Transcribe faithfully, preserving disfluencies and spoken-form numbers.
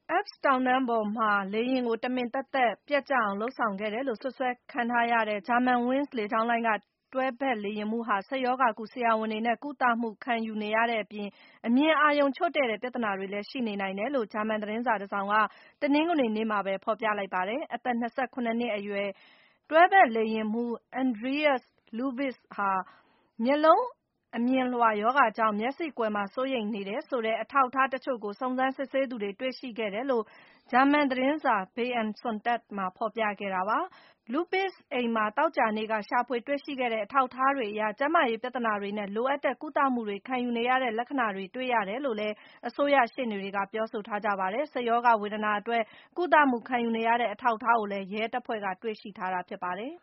Alps တောင်တန်းပေါ်မှာလေယာဉ်ကိုတမင်သက်သက်ပျက်ကျအောင်လုပ်ဆောင်ခဲ့တယ်လို့စွပ်စွဲခံထားရတဲ့ ဂျာမန် Wings လေကြောင်းလိုင်းကတွဲဘက်လေယာဉ်မှူးဟာ စိတ်ရောဂါကုဆရာဝန်တွေနဲ့ကုသမှုခံယူနေရတဲ့အပြင် အမြင်အာရုံချွတ်တဲ့တဲ့ပြဿနာတွေလည်းရှိနေနိုင်တယ်လို့ ဂျာမန်သတင်းစာတစောင်က တနင်္ဂနွေနေ့မှာပဲဖော်ပြလိုက်ပါတယ်။ အသက် ၂၇ နှစ်အရွယ် တွဲဘက်လေယာဉ်မှူး Andreas Lubitz ဟာ မျက်လုံးအမြင်လွှာရောဂါကြောင့် မျက်စိကွယ်မှာစိုးရိမ်နေတယ်ဆိုတဲ့အထောက်အထားတချို့ကို စုံစမ်းစစ်ဆေးသူတွေတွေ့ရှိခဲ့တယ်လို့ ဂျာမန်သတင်းစာ Bild am Sonntag မှာဖော်ပြခဲ့တာပါ။ Lubitz အိမ်မှာ သောကြာနေ့က ရှာဖွေတွေ့ရှိခဲ့တဲ့အထောက်အထားတွေအရ ကျန်းမာရေးပြဿနာတွေနဲ့ လိုအပ်တဲ့ကုသမှုတွေခံယူနေရတဲ့လက္ခဏာတွေတွေ့ရတယ်လို့လည်း အစိုးရရှေ့နေတွေကပြောဆိုထားကြပါတယ်။ စိတ်ရောဂါဝေဒနာအတွက်ကုသမှုခံယူနေရတဲ့အထောက်အထားကိုလည်း ရဲတပ်ဖွဲ့ကတွေ့ရှိထားတာဖြစ်ပါတယ်